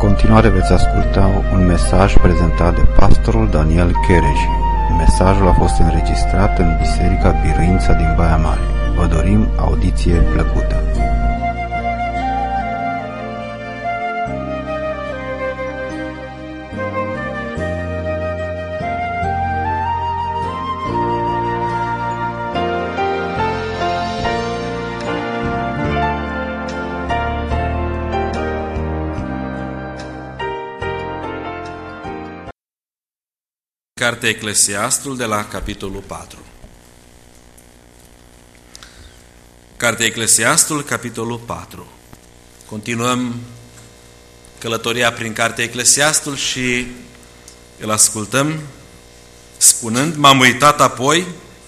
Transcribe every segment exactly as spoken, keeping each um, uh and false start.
continuare veți asculta un mesaj prezentat de pastorul Daniel Chereji. Mesajul a fost înregistrat în Biserica Biruința din Baia Mare. Vă dorim audiție plăcută. Cartea Eclesiastul de la capitolul patru. Cartea Eclesiastul, capitolul patru. Continuăm călătoria prin Cartea Eclesiastul și îl ascultăm spunând: m-am uitat apoi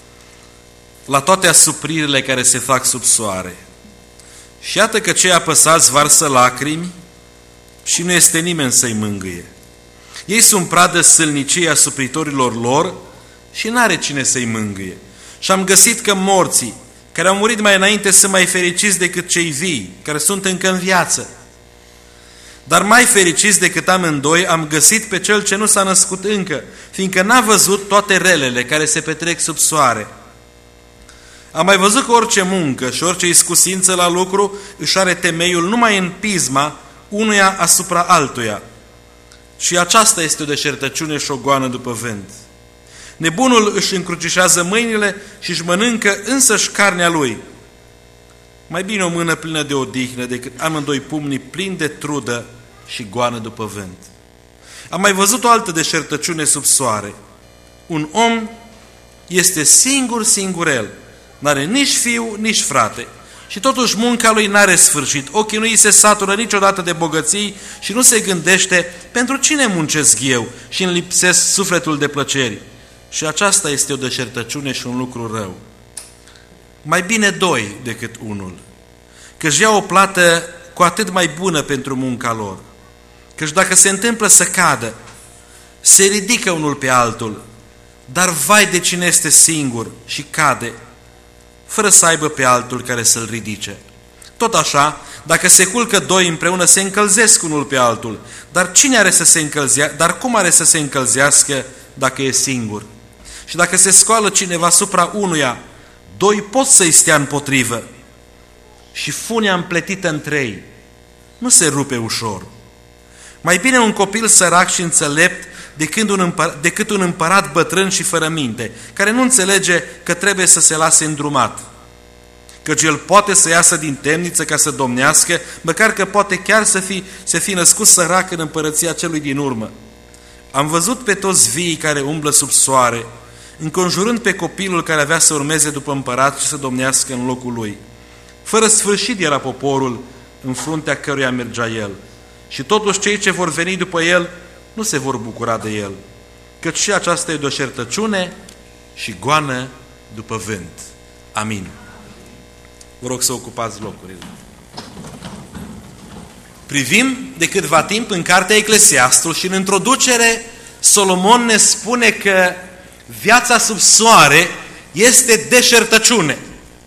la toate asupririle care se fac sub soare. Și iată că cei apăsați varsă lacrimi și nu este nimeni să-i mângâie. Ei sunt pradă sâlniciei asupritorilor lor și n-are cine să-i mângâie. Și am găsit că morții, care au murit mai înainte, sunt mai fericiți decât cei vii, care sunt încă în viață. Dar mai fericiți decât amândoi am găsit pe cel ce nu s-a născut încă, fiindcă n-a văzut toate relele care se petrec sub soare. Am mai văzut că orice muncă și orice iscusință la lucru își are temeiul numai în pisma unuia asupra altuia. Și aceasta este o deșertăciune și o goană după vânt. Nebunul își încrucișează mâinile și își mănâncă însăși carnea lui. Mai bine o mână plină de odihnă decât amândoi pumnii plini de trudă și goană după vânt. Am mai văzut o altă deșertăciune sub soare. Un om este singur singurel, n-are nici fiu, nici frate. Și totuși munca lui n-are sfârșit. Ochii nu îi se satură niciodată de bogății și nu se gândește: pentru cine muncesc eu și îmi lipsesc sufletul de plăceri? Și aceasta este o deșertăciune și un lucru rău. Mai bine doi decât unul, că-și ia o plată cu atât mai bună pentru munca lor. Căci dacă se întâmplă să cadă, se ridică unul pe altul, dar vai de cine este singur și cade, fără să aibă pe altul care să-l ridice. Tot așa, dacă se culcă doi împreună, se încălzesc unul pe altul. Dar cine are să se încălzea? Dar cum are să se încălzească dacă e singur? Și dacă se scoală cineva asupra unuia, doi pot să-i stea împotrivă. Și funia împletită între ei nu se rupe ușor. Mai bine un copil sărac și înțelept decât un, împărat, decât un împărat bătrân și fără minte, care nu înțelege că trebuie să se lase îndrumat. Căci el poate să iasă din temniță ca să domnească, măcar că poate chiar să fi, să fi născut sărac în împărăția celui din urmă. Am văzut pe toți viii care umblă sub soare, înconjurând pe copilul care avea să urmeze după împărat și să domnească în locul lui. Fără sfârșit era poporul în fruntea căruia mergea el. Și totuși cei ce vor veni după el nu se vor bucura de el, căci și aceasta e deșertăciune și goană după vânt. Amin. Vă rog să ocupați locurile. Privim de câtva timp în Cartea Eclesiastul și în introducere Solomon ne spune că viața sub soare este deșertăciune.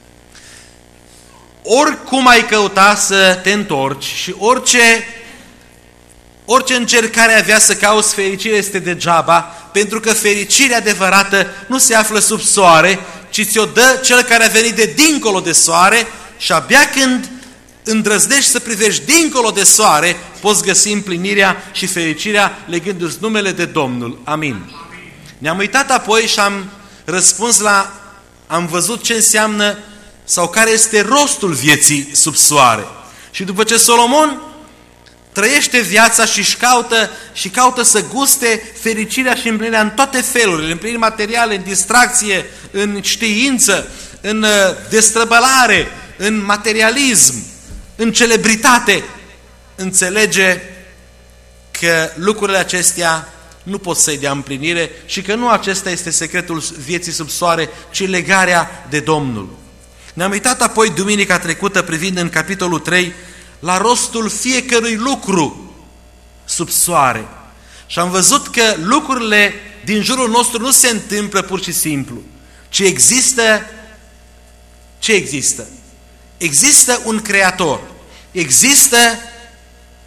Oricum ai căuta să te întorci și orice Orice încercare avea să cauți fericire este degeaba, pentru că fericirea adevărată nu se află sub soare, ci ți-o dă cel care a venit de dincolo de soare și abia când îndrăznești să privești dincolo de soare, poți găsi împlinirea și fericirea legându-ți numele de Domnul. Amin. Ne-am uitat apoi și am răspuns la, am văzut ce înseamnă sau care este rostul vieții sub soare. Și după ce Solomon trăiește viața și își caută, și caută să guste fericirea și împlinirea în toate felurile, împliniri materiale, în distracție, în știință, în destrăbălare, în materialism, în celebritate, înțelege că lucrurile acestea nu pot să-i dea împlinire și că nu acesta este secretul vieții sub soare, ci legarea de Domnul. Ne-am uitat apoi duminica trecută privind în capitolul trei la rostul fiecărui lucru sub soare. Și am văzut că lucrurile din jurul nostru nu se întâmplă pur și simplu, ci există, ce există? Există un creator, există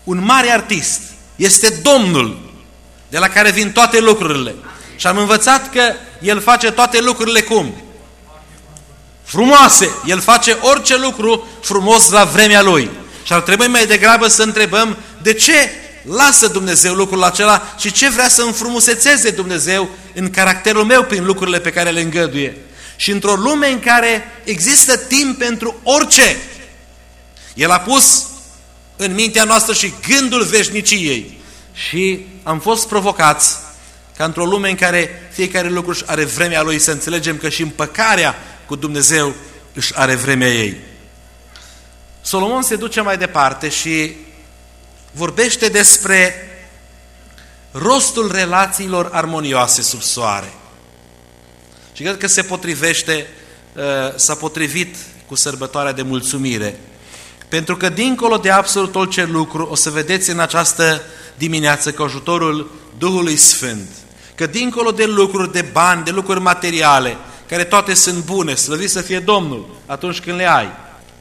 un mare artist, este Domnul de la care vin toate lucrurile. Și am învățat că El face toate lucrurile cum? Frumoase. El face orice lucru frumos la vremea Lui. Și ar trebui mai degrabă să întrebăm de ce lasă Dumnezeu lucrul acela și ce vrea să înfrumusețeze Dumnezeu în caracterul meu prin lucrurile pe care le îngăduie. Și într-o lume în care există timp pentru orice, El a pus în mintea noastră și gândul veșniciei. Și am fost provocați ca într-o lume în care fiecare lucru își are vremea lui, să înțelegem că și împăcarea cu Dumnezeu își are vremea ei. Solomon se duce mai departe și vorbește despre rostul relațiilor armonioase sub soare. Și cred că se potrivește, s-a potrivit cu sărbătoarea de mulțumire. Pentru că dincolo de absolut orice lucru, o să vedeți în această dimineață cu ajutorul Duhului Sfânt, că dincolo de lucruri, de bani, de lucruri materiale, care toate sunt bune, slăvit să fie Domnul atunci când le ai,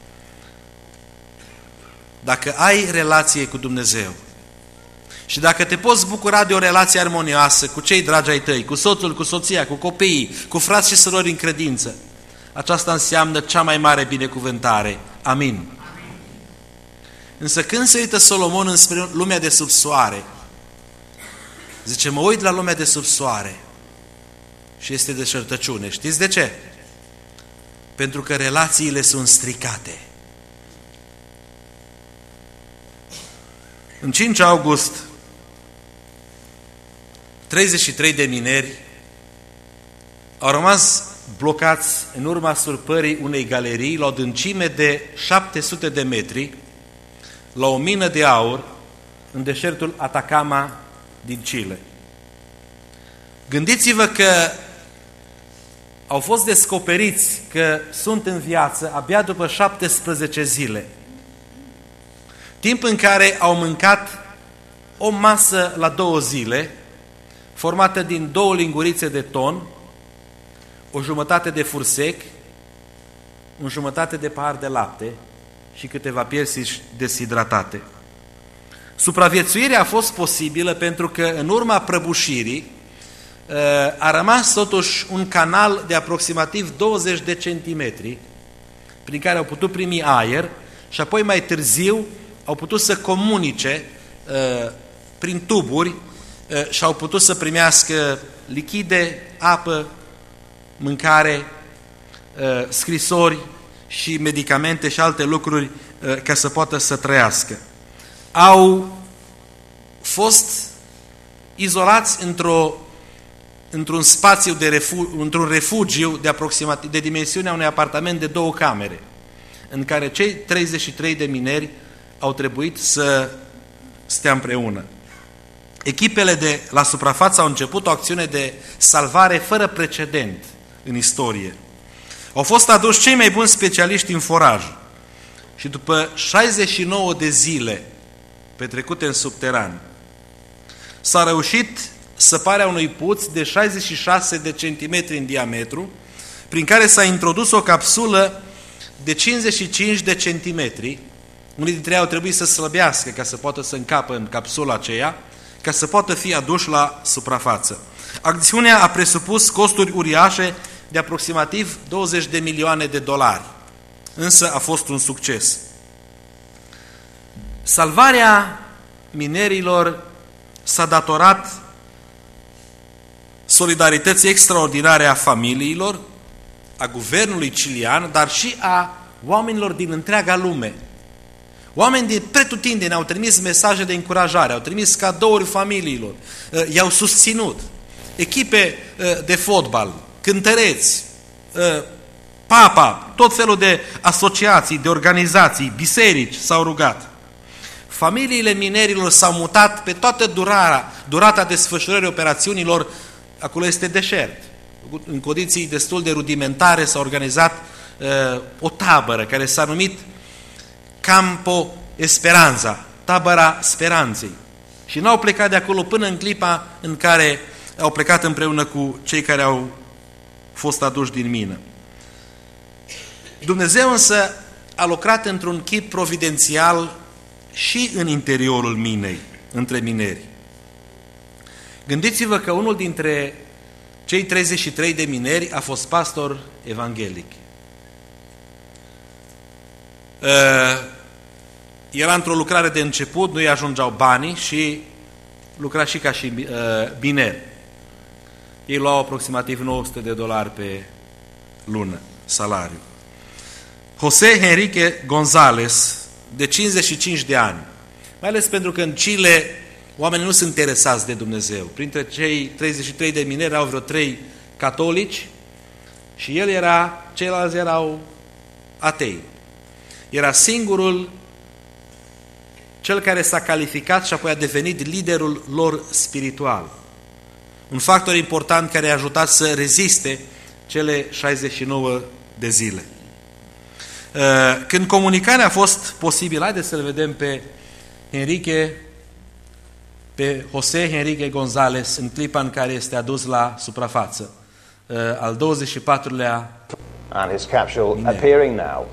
dacă ai relație cu Dumnezeu și dacă te poți bucura de o relație armonioasă cu cei dragi ai tăi, cu soțul, cu soția, cu copiii, cu frați și surori în credință, aceasta înseamnă cea mai mare binecuvântare. Amin. Însă când se uită Solomon înspre lumea de sub soare, zice, mă uit la lumea de sub soare și este deșertăciune. Știți de ce? Pentru că relațiile sunt stricate. În cinci august, treizeci și trei de mineri au rămas blocați în urma surpării unei galerii la o adâncime de șapte sute de metri, la o mină de aur în deșertul Atacama din Chile. Gândiți-vă că au fost descoperiți că sunt în viață abia după șaptesprezece zile, timp în care au mâncat o masă la două zile, formată din două lingurițe de ton, o jumătate de fursec, o jumătate de pahar de lapte și câteva piersici deshidratate. Supraviețuirea a fost posibilă pentru că în urma prăbușirii a rămas totuși un canal de aproximativ douăzeci de centimetri prin care au putut primi aer și apoi mai târziu au putut să comunice prin tuburi și au putut să primească lichide, apă, mâncare, scrisori și medicamente și alte lucruri ca să poată să trăiască. Au fost izolați într-o, într-un spațiu de refugiu, într-un refugiu de aproximativ de dimensiunea unui apartament de două camere, în care cei treizeci și trei de mineri au trebuit să stea împreună. Echipele de la suprafață au început o acțiune de salvare fără precedent în istorie. Au fost aduși cei mai buni specialiști în foraj și după șaizeci și nouă de zile petrecute în subteran, s-a reușit săparea unui puț de șaizeci și șase de centimetri în diametru, prin care s-a introdus o capsulă de cincizeci și cinci de centimetri. Unii dintre ei au trebuit să slăbească ca să poată să încapă în capsula aceea, ca să poată fi aduși la suprafață. Acțiunea a presupus costuri uriașe de aproximativ douăzeci de milioane de dolari, însă a fost un succes. Salvarea minerilor s-a datorat solidarității extraordinare a familiilor, a guvernului cilian, dar și a oamenilor din întreaga lume. Oameni din pretutindeni au trimis mesaje de încurajare, au trimis cadouri familiilor, i-au susținut. Echipe de fotbal, cântăreți, papa, tot felul de asociații, de organizații, biserici s-au rugat. Familiile minerilor s-au mutat pe toată durata, durata desfășurării operațiunilor. Acolo este deșert. În condiții destul de rudimentare s-a organizat uh, o tabără care s-a numit Campo Esperanza, tabăra speranței. Și n-au plecat de acolo până în clipa în care au plecat împreună cu cei care au fost aduși din mină. Dumnezeu însă a lucrat într-un chip providențial și în interiorul minei, între mineri. Gândiți-vă că unul dintre cei treizeci și trei de mineri a fost pastor evanghelic. Era într-o lucrare de început, nu-i ajungeau banii și lucra și ca și miner. Ei luau aproximativ nouă sute de dolari pe lună, salariu. José Henrique González, de cincizeci și cinci de ani, mai ales pentru că în Chile oamenii nu sunt interesați de Dumnezeu. Printre cei treizeci și trei de mineri au vreo trei catolici și el era, ceilalți erau atei. Era singurul, cel care s-a calificat și apoi a devenit liderul lor spiritual. Un factor important care i-a ajutat să reziste cele șaizeci și nouă de zile. Când comunicarea a fost posibilă, haideți să-l vedem pe Henrique, pe José Henrique González în clipa în care este adus la suprafață, al douăzeci și patrulea and his capsule miner. Appearing now.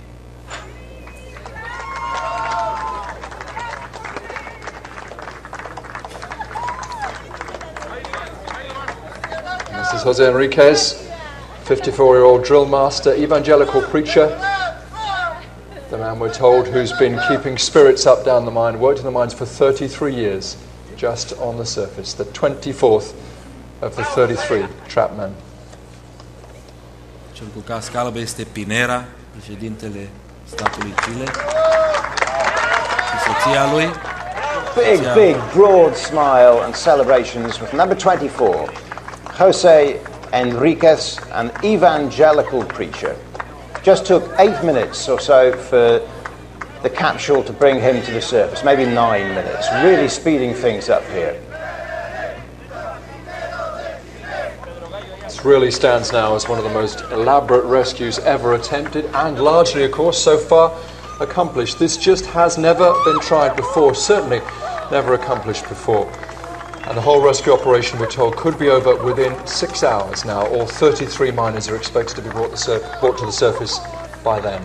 This is José Enriquez, fifty-four-year-old drill master, evangelical preacher. The man, we're told, who's been keeping spirits up down the mine, worked in the mines for thirty-three years, just on the surface. The twenty-fourth of the thirty-three trapped men. Cel cu casca albă este Pinera, președintele statului Chile, și soția lui. Big, big, broad smile and celebrations with number twenty-four, José Enriquez, an evangelical preacher. Just took eight minutes or so for the capsule to bring him to the surface, maybe nine minutes, really speeding things up here. This really stands now as one of the most elaborate rescues ever attempted and largely, of course, so far accomplished. This just has never been tried before, certainly never accomplished before. And the whole rescue operation, we're told, could be over within six hours now. All thirty-three miners are expected to be brought, the brought to the surface by then.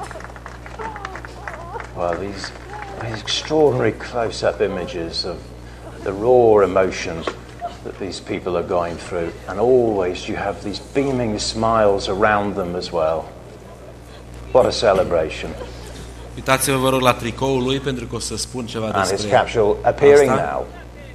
Well, these, these extraordinary close-up images of the raw emotion that these people are going through, and always you have these beaming smiles around them as well. What a celebration. Uitați-vă, vă rog, la tricoul lui, pentru că o să spun ceva despre and his capsule appearing asta. Now.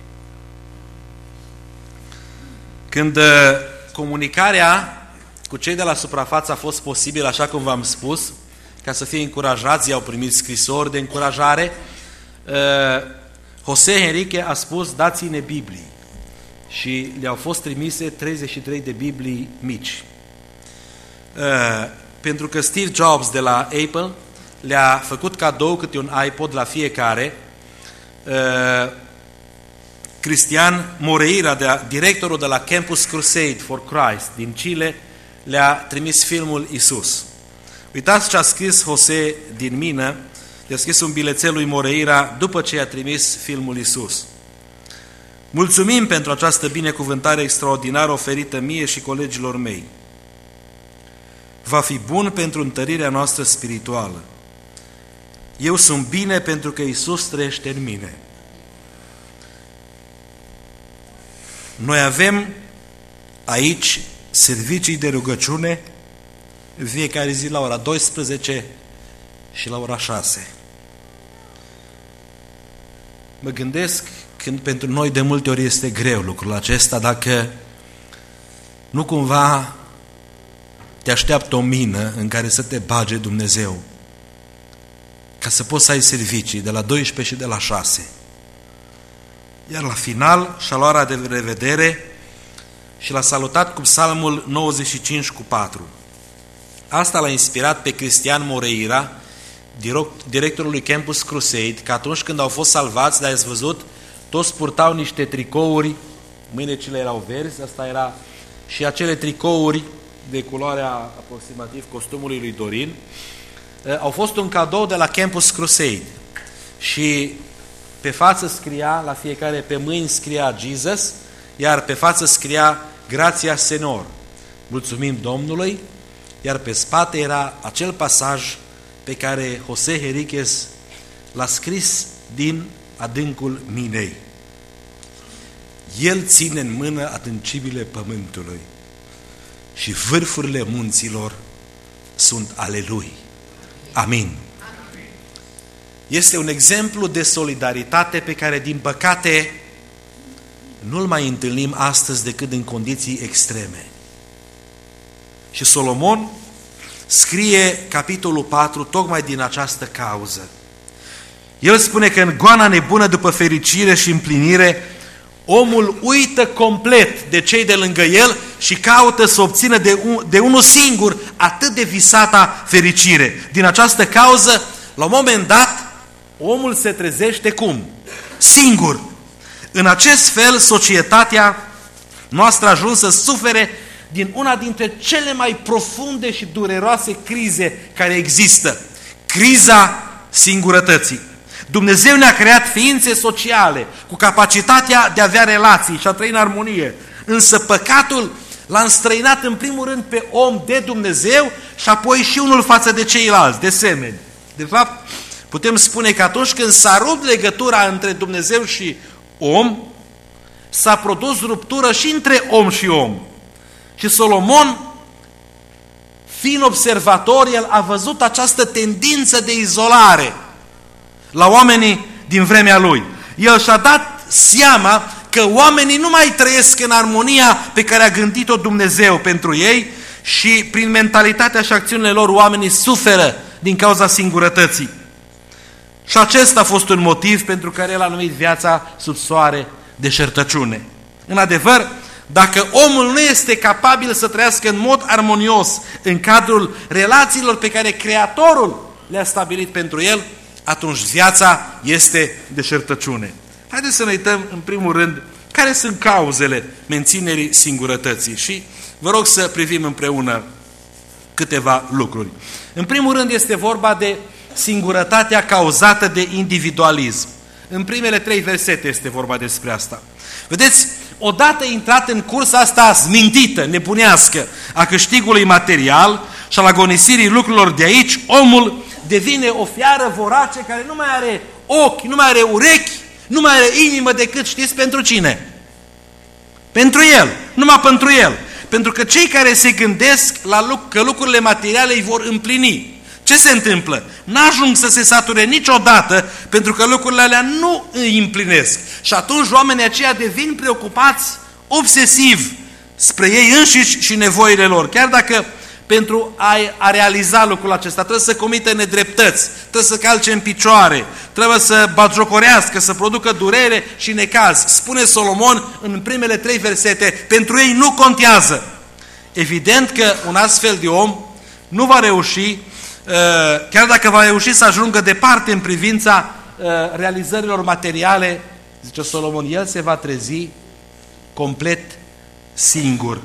Când uh, comunicarea cu cei de la suprafață a fost posibilă, așa cum v-am spus, ca să fie încurajați, i-au primit scrisori de încurajare, uh, José Henrique a spus, dați-ne Biblii. Și le-au fost trimise treizeci și trei de Biblii mici. Uh, pentru că Steve Jobs de la Apple le-a făcut cadou câte un iPod la fiecare, uh, Cristian Moreira, de, directorul de la Campus Crusade for Christ din Chile, le-a trimis filmul Isus. Uitați ce a scris José din mină, le-a scris un bilețel lui Moreira după ce i-a trimis filmul Isus. Mulțumim pentru această binecuvântare extraordinară oferită mie și colegilor mei. Va fi bun pentru întărirea noastră spirituală. Eu sunt bine pentru că Isus trăiește în mine. Noi avem aici servicii de rugăciune în fiecare zi la ora douăsprezece și la ora șase. Mă gândesc când pentru noi de multe ori este greu lucrul acesta, dacă nu cumva te așteaptă o mină în care să te bage Dumnezeu, ca să poți să ai servicii de la douăsprezece și de la șase. Iar la final și-a luat la de revedere și l-a salutat cu psalmul nouăzeci și cinci cu patru. Asta l-a inspirat pe Cristian Moreira, directorul lui Campus Crusade, că atunci când au fost salvați, dar ați văzut, toți purtau niște tricouri, mâinile erau verzi, asta era, și acele tricouri de culoarea aproximativ costumului lui Dorin, au fost un cadou de la Campus Crusade și pe față scria, la fiecare, pe mâini scria Jesus, iar pe față scria Grația Senor, mulțumim Domnului, iar pe spate era acel pasaj pe care José Henriquez l-a scris din adâncul minei. El ține în mână adâncimile pământului și vârfurile munților sunt ale Lui. Amin. Este un exemplu de solidaritate pe care, din păcate, nu-l mai întâlnim astăzi decât în condiții extreme. Și Solomon scrie capitolul patru tocmai din această cauză. El spune că în goana nebună după fericire și împlinire, omul uită complet de cei de lângă el și caută să obțină de, un, de unul singur atât de visata fericire. Din această cauză, la un moment dat, omul se trezește cum? Singur. În acest fel, societatea noastră a ajuns să sufere din una dintre cele mai profunde și dureroase crize care există. Criza singurătății. Dumnezeu ne-a creat ființe sociale cu capacitatea de a avea relații și a trăi în armonie. Însă păcatul l-a înstrăinat în primul rând pe om de Dumnezeu și apoi și unul față de ceilalți, de semeni. De fapt, putem spune că atunci când s-a rupt legătura între Dumnezeu și om, s-a produs ruptură și între om și om. Și Solomon, fiind observator, el a văzut această tendință de izolare la oamenii din vremea lui. El și-a dat seama că oamenii nu mai trăiesc în armonia pe care a gândit-o Dumnezeu pentru ei și prin mentalitatea și acțiunile lor oamenii suferă din cauza singurătății. Și acesta a fost un motiv pentru care el a numit viața sub soare deșertăciune. În adevăr, dacă omul nu este capabil să trăiască în mod armonios în cadrul relațiilor pe care Creatorul le-a stabilit pentru el, atunci viața este deșertăciune. Haideți să ne uităm în primul rând care sunt cauzele menținerii singurătății și vă rog să privim împreună câteva lucruri. În primul rând este vorba de singurătatea cauzată de individualism. În primele trei versete este vorba despre asta. Vedeți, odată intrat în cursa asta zmintită, nebunească, a câștigului material și al agonisirii lucrurilor de aici, omul devine o fiară vorace care nu mai are ochi, nu mai are urechi, nu mai are inimă decât, știți, pentru cine? Pentru el, numai pentru el. Pentru că cei care se gândesc la luc- că lucrurile materiale îi vor împlini. Ce se întâmplă? N-ajung să se sature niciodată pentru că lucrurile alea nu îi împlinesc. Și atunci oamenii aceia devin preocupați obsesiv spre ei înșiși și nevoile lor. Chiar dacă pentru a, a realiza lucrul acesta trebuie să comită nedreptăți, trebuie să calce în picioare, trebuie să batjocorească, să producă durere și necaz. Spune Solomon în primele trei versete, pentru ei nu contează. Evident că un astfel de om nu va reuși, chiar dacă va reuși să ajungă departe în privința realizărilor materiale, zice Solomon, el se va trezi complet singur.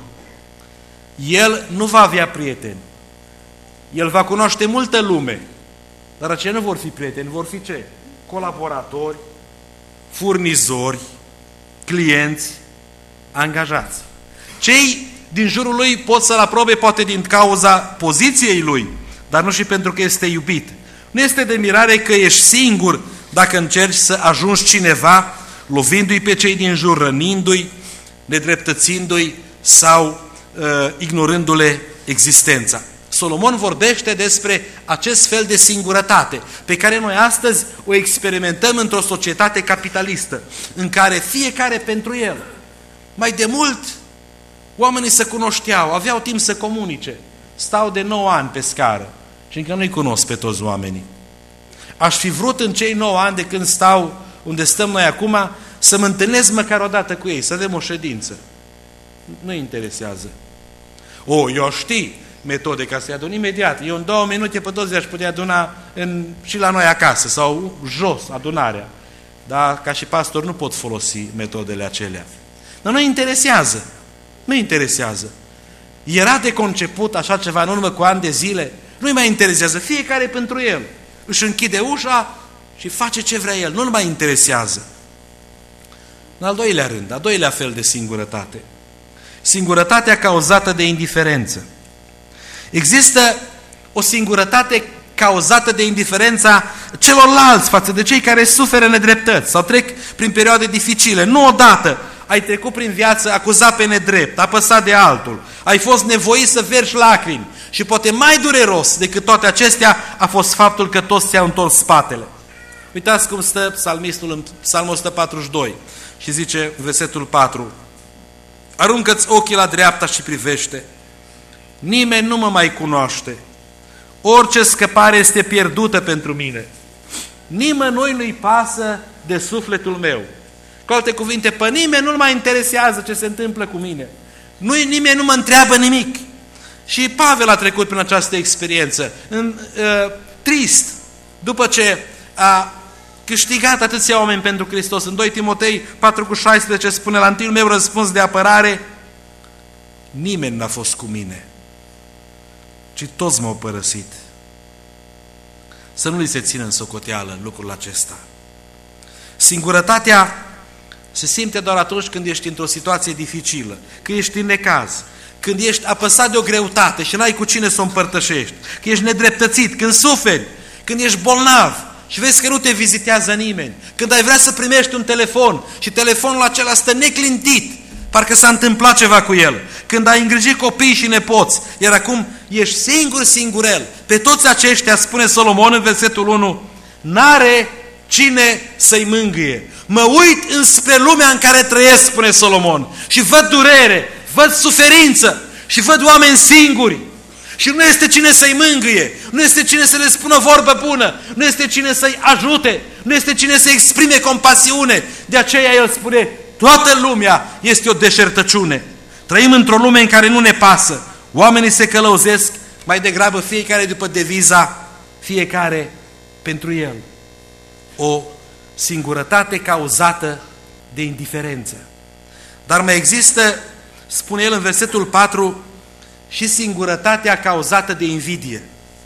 El nu va avea prieteni. El va cunoaște multă lume, dar aceia nu vor fi prieteni, vor fi ce? Colaboratori, furnizori, clienți, angajați. Cei din jurul lui pot să-l aprobe poate din cauza poziției lui, dar nu și pentru că este iubit. Nu este de mirare că ești singur dacă încerci să ajungi cineva, lovindu-i pe cei din jur, rănindu-i, nedreptățindu-i sau uh, ignorându-le existența. Solomon vorbește despre acest fel de singurătate pe care noi astăzi o experimentăm într-o societate capitalistă, în care fiecare pentru el. Mai de mult, oamenii se cunoșteau, aveau timp să comunice. Stau de nouă ani pe scară și încă nu-i cunosc pe toți oamenii. Aș fi vrut în cei nouă ani de când stau unde stăm noi acum să mă întâlnesc măcar o dată cu ei, să avem o ședință. Nu interesează. O, eu știi metode ca să-i adun imediat. Eu în două minute pe toți aș putea aduna în, și la noi acasă sau jos adunarea. Dar ca și pastor nu pot folosi metodele acelea. Dar nu interesează. Nu interesează. Era de conceput așa ceva în urmă cu ani de zile? Nu-i mai interesează. Fiecare pentru el. Își închide ușa și face ce vrea el. Nu-l mai interesează. În al doilea rând, al doilea fel de singurătate. Singurătatea cauzată de indiferență. Există o singurătate cauzată de indiferența celorlalți față de cei care suferă nedreptăți sau trec prin perioade dificile. Nu odată ai trecut prin viață acuzat pe nedrept, apăsat de altul, ai fost nevoit să vergi lacrimi și poate mai dureros decât toate acestea a fost faptul că toți ți-au întors spatele. Uitați cum stă psalmistul în Psalmul o sută patruzeci și doi și zice versetul patru: aruncă-ți ochii la dreapta și privește, nimeni nu mă mai cunoaște, orice scăpare este pierdută pentru mine, nimănui nu-i pasă de sufletul meu. Cu alte cuvinte, pe nimeni nu-l mai interesează ce se întâmplă cu mine, nu, nimeni nu mă întreabă nimic. Și Pavel a trecut prin această experiență, în, uh, trist, după ce a câștigat atâția oameni pentru Hristos. În doi Timotei patru cu șaisprezece spune: la întâiul meu răspuns de apărare, nimeni n-a fost cu mine, ci toți m-au părăsit. Să nu li se țină în socoteală lucrul acesta. Singurătatea se simte doar atunci când ești într-o situație dificilă, când ești în necaz, când ești apăsat de o greutate și n-ai cu cine să o împărtășești, când ești nedreptățit, când suferi, când ești bolnav și vezi că nu te vizitează nimeni, când ai vrea să primești un telefon și telefonul acela stă neclintit, parcă s-a întâmplat ceva cu el, când ai îngrijit copii și nepoți, iar acum ești singur, singurel. Pe toți aceștia, spune Solomon în versetul unu, n-are cine să-i mângâie. Mă uit înspre lumea în care trăiesc, spune Solomon, și văd durere, văd suferință și văd oameni singuri. Și nu este cine să-i mângâie, nu este cine să le spună vorbă bună, nu este cine să-i ajute, nu este cine să exprime compasiune. De aceea el spune, toată lumea este o deșertăciune. Trăim într-o lume în care nu ne pasă. Oamenii se călăuzesc mai degrabă fiecare după deviza fiecare pentru el. O singurătate cauzată de indiferență. Dar mai există, spune el în versetul patru, și singurătatea cauzată de invidie.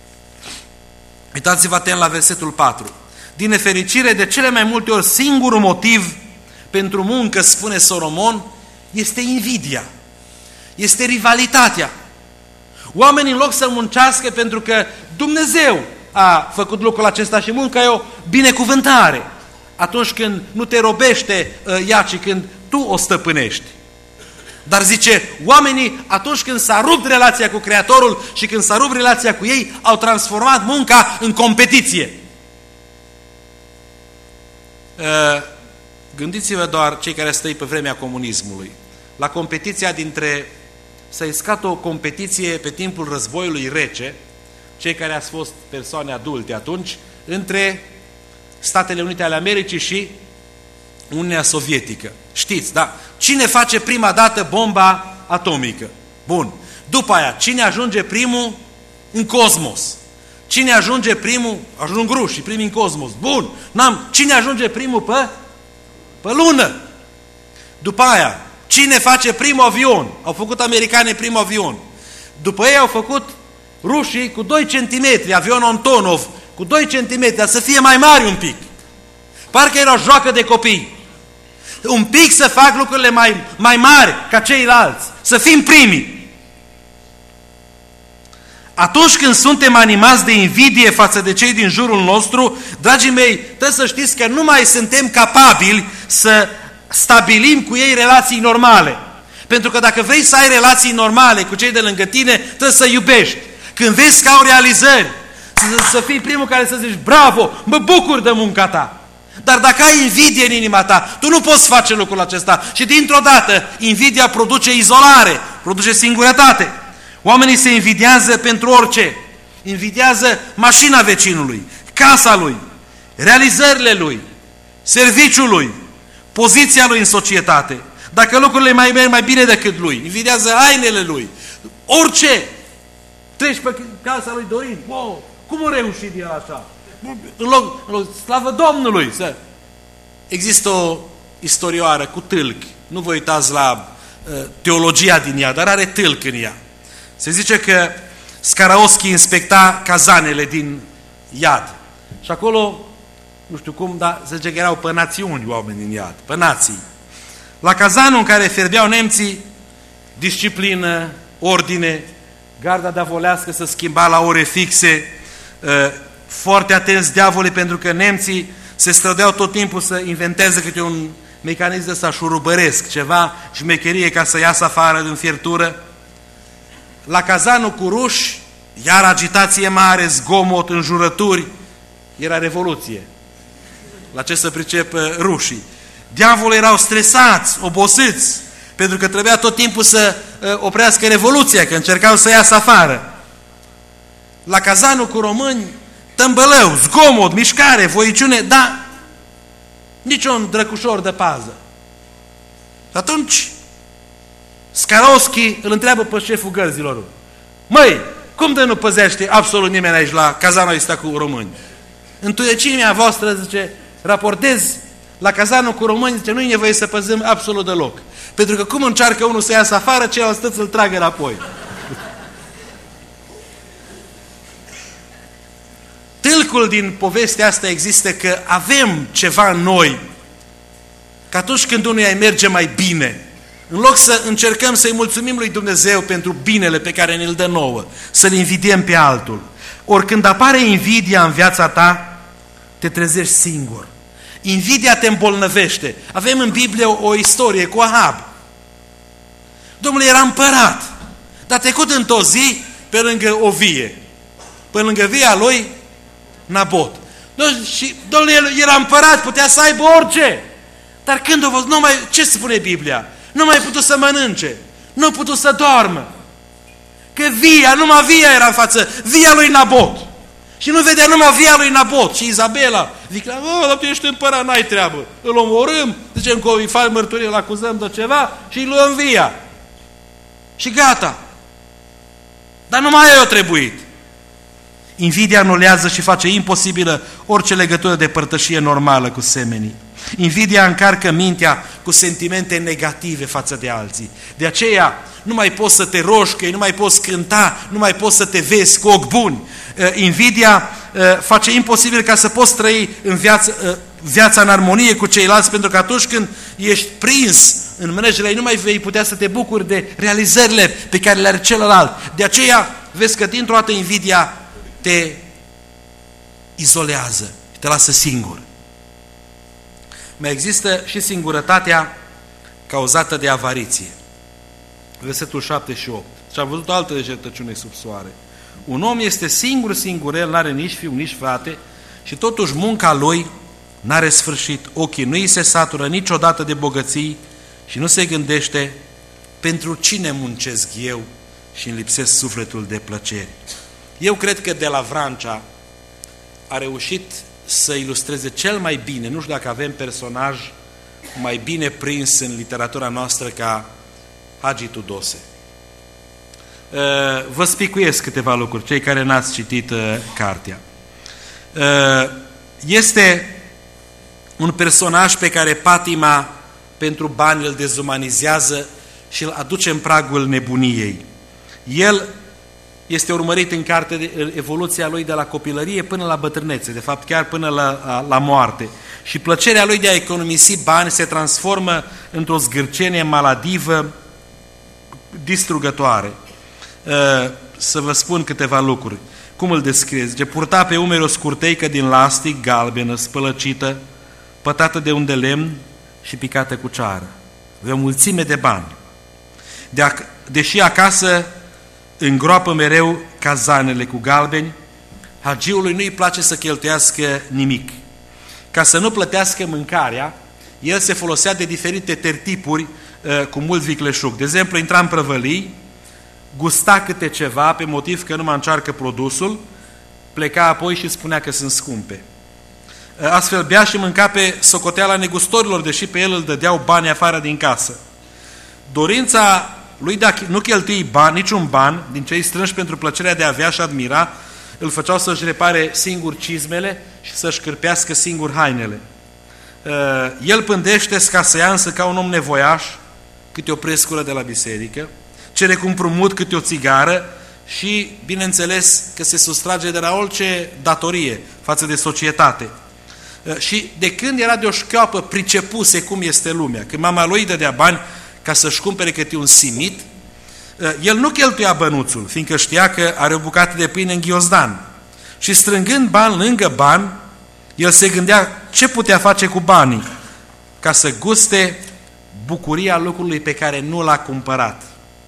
Uitați-vă atent la versetul patru. Din nefericire, de cele mai multe ori, singurul motiv pentru muncă, spune Solomon, este invidia. Este rivalitatea. Oamenii, în loc să muncească pentru că Dumnezeu a făcut lucrul acesta și munca e o binecuvântare, atunci când nu te robește ea, ci când tu o stăpânești. Dar zice, oamenii, atunci când s-a rupt relația cu Creatorul și când s-a rupt relația cu ei, au transformat munca în competiție. Gândiți-vă doar, cei care stăi pe vremea comunismului, la competiția dintre, s-a iscat o competiție pe timpul războiului rece, cei care ați fost persoane adulte atunci, între Statele Unite ale Americii și Uniunea Sovietică. Știți, da? Cine face prima dată bomba atomică? Bun. După aia, cine ajunge primul în cosmos? Cine ajunge primul? Ajung rușii, primii în cosmos. Bun. N-am. Cine ajunge primul pe, pe lună? După aia, cine face primul avion? Au făcut americanii primul avion. După ei au făcut rușii cu doi centimetri, avionul Antonov, cu doi centimetri, dar să fie mai mari un pic. Parcă era o joacă de copii. Un pic să fac lucrurile mai, mai mari ca ceilalți. Să fim primii. Atunci când suntem animați de invidie față de cei din jurul nostru, dragii mei, trebuie să știți că nu mai suntem capabili să stabilim cu ei relații normale. Pentru că dacă vrei să ai relații normale cu cei de lângă tine, trebuie să iubești. Când vezi că au realizări, să, să fii primul care să zici, bravo, mă bucur de munca ta. Dar dacă ai invidie în inima ta, tu nu poți face lucrul acesta. Și dintr-o dată, invidia produce izolare, produce singurătate. Oamenii se invidiază pentru orice. Invidiază mașina vecinului, casa lui, realizările lui, serviciul lui, poziția lui în societate. Dacă lucrurile mai merg mai bine decât lui, invidiază hainele lui, orice. Treci pe casa lui Dorin, wow, cum a reușit el așa? În loc, în loc, slavă Domnului! Să... Există o istorioară cu tâlc, nu vă uitați la uh, teologia din ea, dar are tâlc în ea. Se zice că Skaraoschi inspecta cazanele din iad. Și acolo, nu știu cum, dar se zice că erau pe națiuni oameni în iad, pe nații. La cazanul în care ferbeau nemții, disciplină, ordine, garda de-avolească se schimba la ore fixe, foarte atenți diavolii, pentru că nemții se strădeau tot timpul să inventeze câte un mecanism ăsta șurubăresc, ceva șmecherie ca să iasă afară din fiertură. La cazanul cu ruși, iar agitație mare, zgomot, înjurături, era revoluție. La ce să pricep rușii? Diavolii erau stresați, obosiți, pentru că trebuia tot timpul să oprească revoluția, că încercau să iasă afară. La cazanul cu români, tămbălău, zgomot, mișcare, voiciune, dar niciun drăcușor de pază. Și atunci Skarowski îl întreabă pe șeful gărzilor: măi, cum de nu păzește absolut nimeni aici la cazanul ăsta cu români? Întuiecimea voastră, zice, raportez la cazanul cu români, zice, nu-i nevoie să păzăm absolut deloc. Pentru că cum încearcă unul să iasă afară, celălalt stă să-l tragă înapoi. Tâlcul din povestea asta există că avem ceva în noi, că atunci când unuia îi merge mai bine, în loc să încercăm să-i mulțumim lui Dumnezeu pentru binele pe care ne-l dă nouă, să-l invidiem pe altul. Ori când apare invidia în viața ta, te trezești singur. Invidia te îmbolnăvește. Avem în Biblie o, o istorie cu Ahab. Domnul era împărat, dar a trecut într-o zi pe lângă o vie. Pe lângă via lui Nabot. Și Domnul era împărat, putea să aibă orice. Dar când a fost, nu mai, ce spune Biblia? Nu mai putut să mănânce, nu a putut să doarmă. Că via, numai via era în față, via lui Nabot. Și nu vedea numai via lui Nabot. Și Izabela zic, oh, dar tu ești împărat, n-ai treabă. Îl omorâm, zicem că îi fac mărturie, îl acuzăm de ceva și îi luăm via. Și gata. Dar numai eu a trebuit. Invidia anulează și face imposibilă orice legătură de părtășie normală cu semenii. Invidia încarcă mintea cu sentimente negative față de alții. De aceea nu mai poți să te roșcăi, nu mai poți cânta, nu mai poți să te vezi cu ochi buni. Invidia face imposibil ca să poți trăi în viață, viața în armonie cu ceilalți, pentru că atunci când ești prins în mânecile ei, nu mai vei putea să te bucuri de realizările pe care le are celălalt. De aceea vezi că dintr-o dată invidia te izolează, te lasă singur. Mai există și singurătatea cauzată de avariție. Versetul șapte și opt. Și am văzut o altă deșertăciune sub soare. Un om este singur, singurel, n-are nici fiu, nici frate, și totuși munca lui n-are sfârșit. Ochii nu îi se satură niciodată de bogății și nu se gândește: pentru cine muncesc eu și îmi lipsesc sufletul de plăceri. Eu cred că de la Vrancea a reușit să ilustreze cel mai bine, nu știu dacă avem personaj mai bine prins în literatura noastră ca Hagi Tudose. Vă spicuiesc câteva lucruri, cei care n-ați citit cartea. Este un personaj pe care patima pentru bani îl dezumanizează și îl aduce în pragul nebuniei. El este urmărit în carte de evoluția lui de la copilărie până la bătrânețe, de fapt chiar până la, la moarte. Și plăcerea lui de a economisi bani se transformă într-o zgârcenie maladivă, distrugătoare. Să vă spun câteva lucruri. Cum îl descrie? Zice, purta pe umeri o scurteică din lastic galbenă, spălăcită, pătată de un de lemn și picată cu ceară. Avea o mulțime de bani. De ac- deși acasă îngroapă mereu cazanele cu galbeni, hagiului nu-i place să cheltuiască nimic. Ca să nu plătească mâncarea, el se folosea de diferite tertipuri uh, cu mult vicleșug. De exemplu, intra în prăvălii, gusta câte ceva pe motiv că nu mai încearcă produsul, pleca apoi și spunea că sunt scumpe. Uh, astfel bea și mânca pe socoteala negustorilor, deși pe el îl dădeau bani afară din casă. Dorința lui de a nu cheltui bani, niciun ban, din cei strânși pentru plăcerea de a avea și admira, îl făceau să-și repare singur cizmele și să-și cârpească singur hainele. El pândește ca să ia însă ca un om nevoiaș câte o prescură de la biserică, cere cu împrumut câte o țigară și, bineînțeles, că se sustrage de la orice datorie față de societate. Și de când era de o șchioapă pricepuse cum este lumea, când mama lui îi dădea bani ca să-și cumpere câte un simit, el nu cheltuia bănuțul, fiindcă știa că are o bucată de pâine în ghiozdan. Și strângând bani lângă bani, el se gândea ce putea face cu banii ca să guste bucuria lucrului pe care nu l-a cumpărat.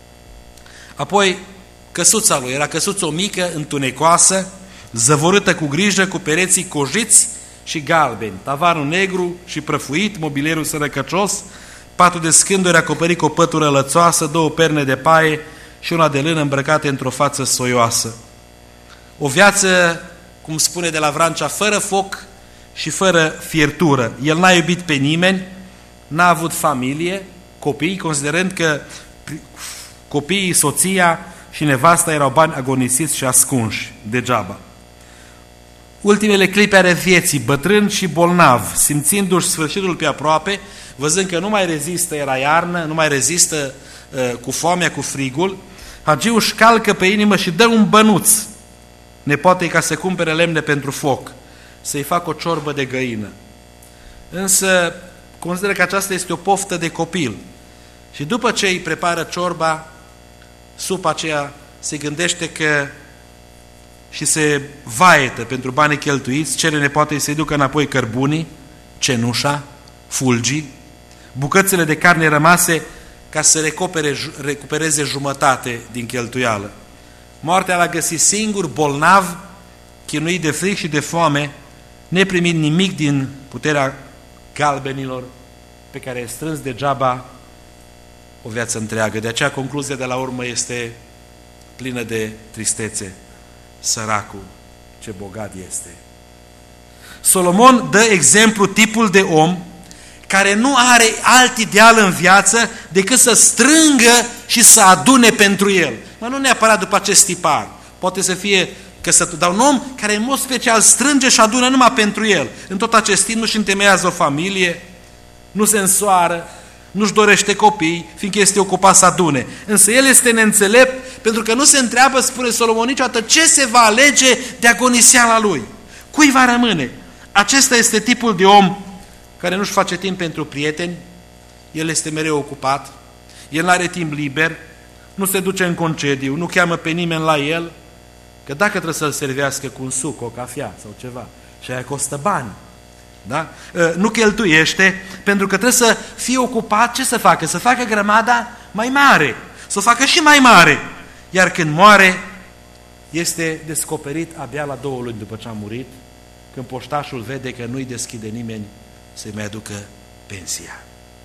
Apoi, căsuța lui era căsuță o mică, întunecoasă, zăvorâtă cu grijă, cu pereții cojiți și galbeni, tavanul negru și prăfuit, mobilierul sărăcăcios, patul de scânduri acoperit cu o pătură lățoasă, două perne de paie și una de lână îmbrăcate într-o față soioasă. O viață, cum spune de la Vrancea, fără foc și fără fiertură. El n-a iubit pe nimeni, n-a avut familie, copii, considerând că copiii, soția și nevasta erau bani agonisiți și ascunși degeaba. Ultimele clipe ale vieții, bătrân și bolnav, simțindu-și sfârșitul pe aproape, văzând că nu mai rezistă, era iarnă, nu mai rezistă uh, cu foamea, cu frigul, Hagiu își calcă pe inimă și dă un bănuț nepoatei ca să cumpere lemne pentru foc, să-i facă o ciorbă de găină. Însă consideră că aceasta este o poftă de copil. Și după ce îi prepară ciorba, supa aceea se gândește că și se vaietă pentru banii cheltuiți, cere nepoatei să-i ducă înapoi cărbunii, cenușa, fulgii, bucățile de carne rămase ca să recupere, recupereze jumătate din cheltuială. Moartea l-a găsit singur, bolnav, chinuit de frig și de foame, neprimind nimic din puterea galbenilor pe care ai strâns degeaba o viață întreagă. De aceea concluzia de la urmă este plină de tristețe. Săracul, ce bogat este! Solomon dă exemplu tipul de om care nu are alt ideal în viață decât să strângă și să adune pentru el. Mă, nu neapărat după acest tipar. Poate să fie căsător, dar un om care în mod special strânge și adună numai pentru el. În tot acest timp nu-și întemeiază o familie, nu se însoară, nu-și dorește copii, fiindcă este ocupat să adune. Însă el este neînțelept pentru că nu se întreabă, spune Solomon, niciodată ce se va alege de agoniseala lui. Cui va rămâne? Acesta este tipul de om care nu-și face timp pentru prieteni, el este mereu ocupat, el nu are timp liber, nu se duce în concediu, nu cheamă pe nimeni la el, că dacă trebuie să-l servească cu un suc, o cafea sau ceva, și aia costă bani, da? Nu cheltuiește, pentru că trebuie să fie ocupat, ce să facă? Să facă grămada mai mare, să o facă și mai mare, iar când moare, este descoperit abia la două luni după ce a murit, când poștașul vede că nu-i deschide nimeni să-i mai aducă pensia.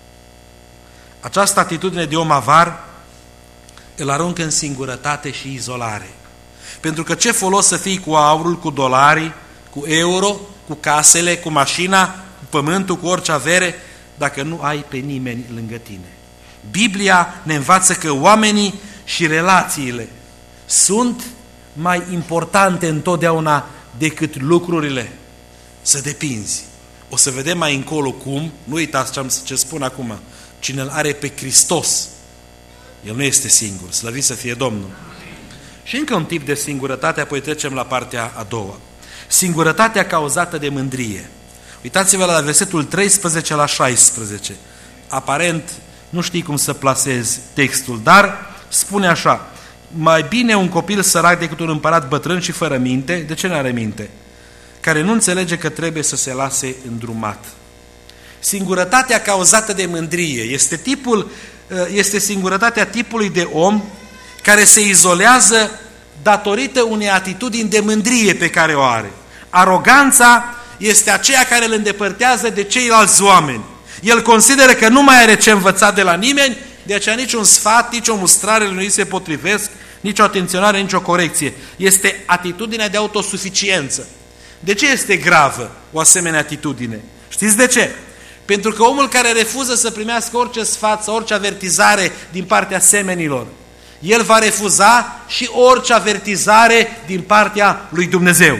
Această atitudine de om avar îl aruncă în singurătate și izolare. Pentru că ce folos să fii cu aurul, cu dolarii, cu euro, cu casele, cu mașina, cu pământul, cu orice avere, dacă nu ai pe nimeni lângă tine. Biblia ne învață că oamenii și relațiile sunt mai importante întotdeauna decât lucrurile. Să depinzi. O să vedem mai încolo cum, nu uitați ce, am, ce spun acum, cine îl are pe Hristos, el nu este singur, slăvit să fie Domnul. Și încă un tip de singurătate, apoi trecem la partea a doua. Singurătatea cauzată de mândrie. Uitați-vă la versetul treisprezece la șaisprezece. Aparent nu știi cum să plasezi textul, dar spune așa: mai bine un copil sărac decât un împărat bătrân și fără minte. De ce n-are minte? Care nu înțelege că trebuie să se lase îndrumat. Singurătatea cauzată de mândrie este, tipul, este singurătatea tipului de om care se izolează datorită unei atitudini de mândrie pe care o are. Aroganța este aceea care îl îndepărtează de ceilalți oameni. El consideră că nu mai are ce învăța de la nimeni, de aceea niciun sfat, nici o mustrare nu îi se potrivesc, nici o atenționare, nici o corecție. Este atitudinea de autosuficiență. De ce este gravă o asemenea atitudine? Știți de ce? Pentru că omul care refuză să primească orice sfat sau orice avertizare din partea semenilor, el va refuza și orice avertizare din partea lui Dumnezeu.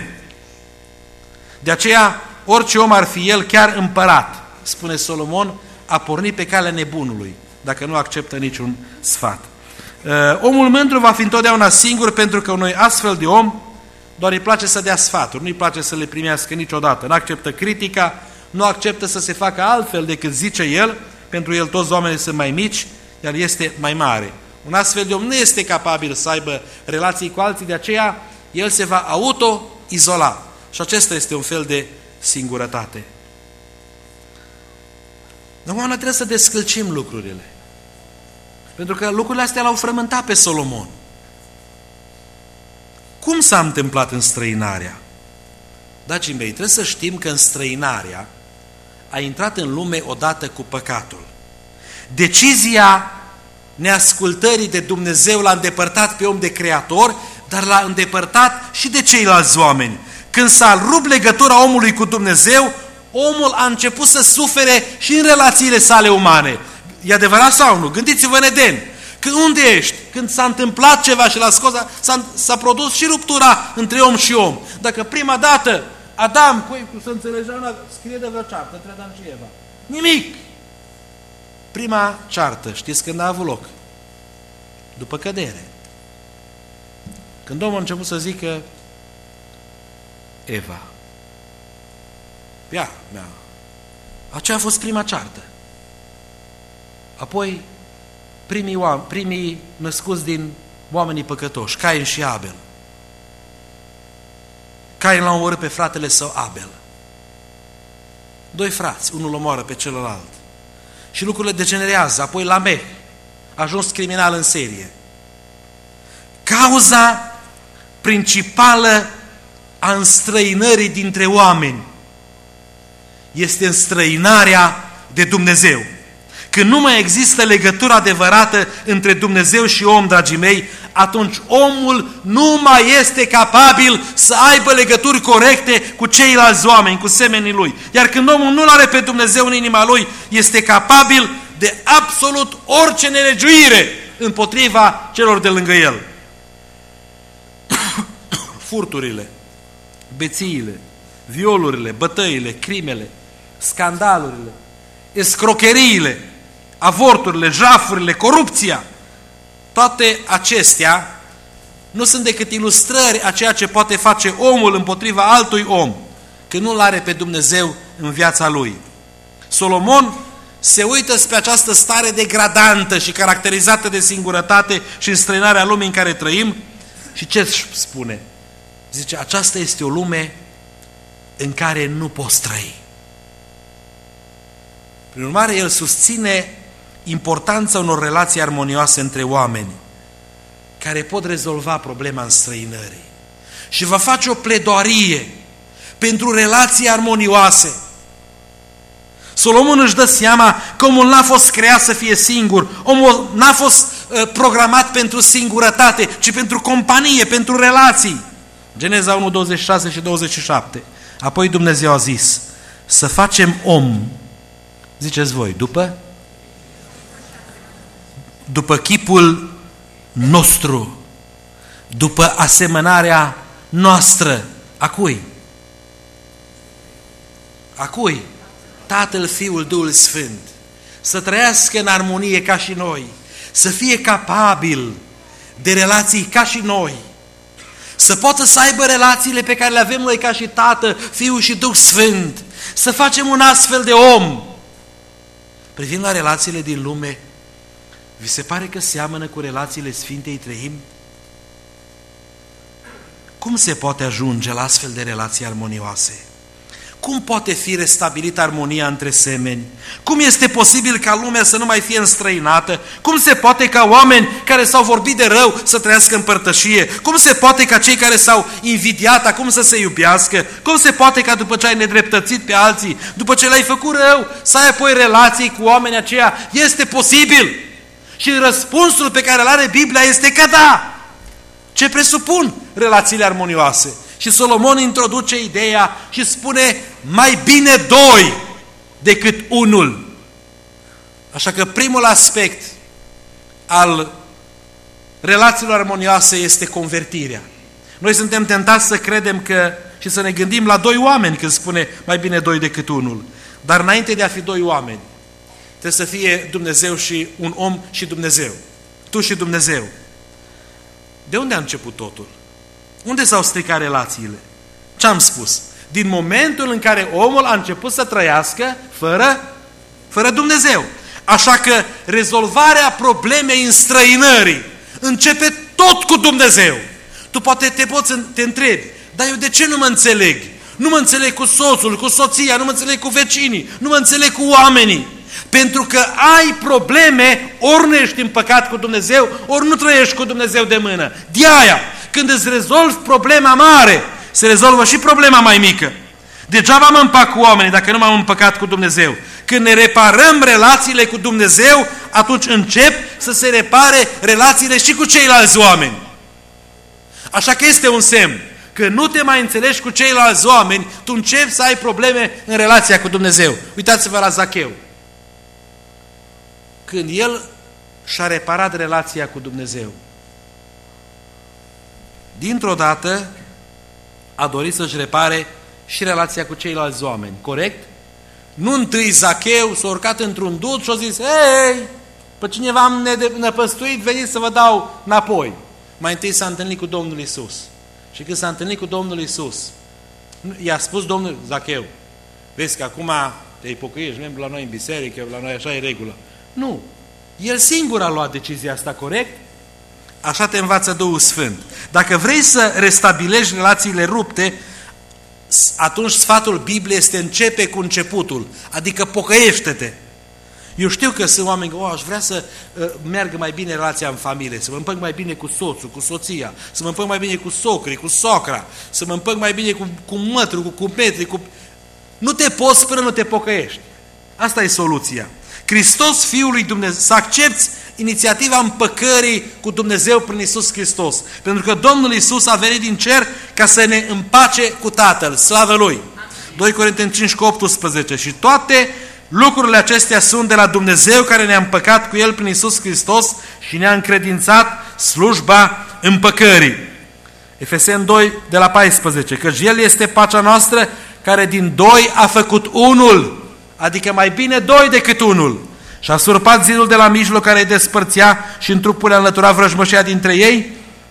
De aceea, orice om ar fi el, chiar împărat, spune Solomon, a pornit pe calea nebunului, dacă nu acceptă niciun sfat. Omul mândru va fi întotdeauna singur, pentru că unui astfel de om doar îi place să dea sfaturi, nu îi place să le primească niciodată, nu acceptă critica, nu acceptă să se facă altfel decât zice el, pentru el toți oamenii sunt mai mici, iar este mai mare. Un astfel de om nu este capabil să aibă relații cu alții, de aceea el se va auto izola. Și acesta este un fel de singurătate. Dar oamenii trebuie să descălcim lucrurile. Pentru că lucrurile astea l-au frământat pe Solomon. Cum s-a întâmplat înstrăinarea? Dragii mei, trebuie să știm că înstrăinarea a intrat în lume odată cu păcatul. Decizia neascultării de Dumnezeu l-a îndepărtat pe om de Creator, dar l-a îndepărtat și de ceilalți oameni. Când s-a rupt legătura omului cu Dumnezeu, omul a început să sufere și în relațiile sale umane. E adevărat sau nu? Gândiți-vă în Eden. Când, unde ești? Când s-a întâmplat ceva și l-a scos, s-a, s-a produs și ruptura între om și om. Dacă prima dată Adam, cu să înțelegeam, scrie de vreo ceartă între Adam și Eva. Nimic! Prima ceartă, știți când a avut loc? După cădere. Când omul a început să zică Eva. Ia, mea. Aceea a fost prima ceartă. Apoi, primii, oameni, primii născuți din oamenii păcătoși, Cain și Abel. Cain l-a omorât pe fratele său Abel. Doi frați, unul omoară pe celălalt. Și lucrurile degenerează. Apoi Lameh a ajuns criminal în serie. Cauza principală a înstrăinării dintre oameni este înstrăinarea de Dumnezeu. Când nu mai există legătură adevărată între Dumnezeu și om, dragii mei, atunci omul nu mai este capabil să aibă legături corecte cu ceilalți oameni, cu semenii lui. Iar când omul nu-L are pe Dumnezeu în inima lui, este capabil de absolut orice nelegiuire împotriva celor de lângă el. Furturile, bețiile, violurile, bătăile, crimele, scandalurile, escrocheriile, avorturile, jafurile, corupția, toate acestea nu sunt decât ilustrări a ceea ce poate face omul împotriva altui om, când nu-L are pe Dumnezeu în viața lui. Solomon se uită spre această stare degradantă și caracterizată de singurătate și înstrăinarea lumii în care trăim și ce spune? Zice, aceasta este o lume în care nu poți trăi. Prin urmare, el susține importanța unor relații armonioase între oameni care pot rezolva problema înstrăinării. Și va face o pledoarie pentru relații armonioase. Solomon își dă seama că omul n-a fost creat să fie singur, omul n-a fost uh, programat pentru singurătate, ci pentru companie, pentru relații. Geneza unu, douăzeci și șase și douăzeci și șapte. Apoi Dumnezeu a zis, să facem om, ziceți voi, după? După chipul nostru, după asemănarea noastră. A cui? A cui? Tatăl, Fiul, Duhul Sfânt. Să trăiască în armonie ca și noi, să fie capabil de relații ca și noi, să poată să aibă relațiile pe care le avem noi ca și Tată, Fiul și Duh Sfânt, să facem un astfel de om. Privind la relațiile din lume, vi se pare că seamănă cu relațiile Sfintei Treimi? Cum se poate ajunge la astfel de relații armonioase? Cum poate fi restabilită armonia între semeni? Cum este posibil ca lumea să nu mai fie înstrăinată? Cum se poate ca oameni care s-au vorbit de rău să trăiască în părtășie? Cum se poate ca cei care s-au invidiat acum să se iubească? Cum se poate ca după ce ai nedreptățit pe alții, după ce le-ai făcut rău, să ai apoi relații cu oamenii aceia? Este posibil! Și răspunsul pe care îl are Biblia este că da! Ce presupun relațiile armonioase? Și Solomon introduce ideea și spune mai bine doi decât unul. Așa că primul aspect al relațiilor armonioase este convertirea. Noi suntem tentați să credem că și să ne gândim la doi oameni când spune mai bine doi decât unul. Dar înainte de a fi doi oameni, trebuie să fie Dumnezeu și un om și Dumnezeu. Tu și Dumnezeu. De unde a început totul? Unde s-au stricat relațiile? Ce am spus? Din momentul în care omul a început să trăiască fără, fără Dumnezeu. Așa că rezolvarea problemei înstrăinării începe tot cu Dumnezeu. Tu poate te poți te întrebi, dar eu de ce nu mă înțeleg? Nu mă înțeleg cu soțul, cu soția, nu mă înțeleg cu vecinii, nu mă înțeleg cu oamenii. Pentru că ai probleme, ori nu ești în păcat cu Dumnezeu, ori nu trăiești cu Dumnezeu de mână. De-aia, când îți rezolvi problema mare, se rezolvă și problema mai mică. Degeaba mă împac cu oamenii dacă nu m-am împăcat cu Dumnezeu. Când ne reparăm relațiile cu Dumnezeu, atunci încep să se repare relațiile și cu ceilalți oameni. Așa că este un semn. Când nu te mai înțelegi cu ceilalți oameni, tu începi să ai probleme în relația cu Dumnezeu. Uitați-vă la Zacheu. Când el și-a reparat relația cu Dumnezeu, dintr-o dată a dorit să-și repare și relația cu ceilalți oameni, corect? Nu întâi Zacheu s-a urcat într-un dud și a zis: hei, pe cineva am năpăstuit, veniți să vă dau înapoi. Mai întâi s-a întâlnit cu Domnul Iisus. Și când s-a întâlnit cu Domnul Iisus, i-a spus Domnul: Zacheu, vezi că acum te-ai pocăit, ești membru la noi în biserică, la noi așa e regulă. Nu. El singur a luat decizia asta, corect? Așa te învață Duhul Sfânt. Dacă vrei să restabilești relațiile rupte, atunci sfatul Bibliei este: începe cu începutul, adică pocăiește-te. Eu știu că sunt oameni că, oh, aș vrea să uh, meargă mai bine relația în familie, să mă împăc mai bine cu soțul, cu soția, să mă împăc mai bine cu socrii, cu socra, să mă împăc mai bine cu, cu mătru, cu cumpetri, cu... Nu te poți până nu te pocăiești. Asta e soluția. Hristos, Fiul lui Dumnezeu, să accepți inițiativa împăcării cu Dumnezeu prin Iisus Hristos. Pentru că Domnul Iisus a venit din cer ca să ne împace cu Tatăl. Slavă Lui! doi Corinteni cinci cu optsprezece. Și toate lucrurile acestea sunt de la Dumnezeu, care ne-a împăcat cu El prin Iisus Hristos și ne-a încredințat slujba împăcării. Efeseni doi de la paisprezece. Căci El este pacea noastră, care din doi a făcut unul, adică mai bine doi decât unul, și a surpat zidul de la mijloc care îi despărțea și în trupul a înlăturat vrăjmășia dintre ei,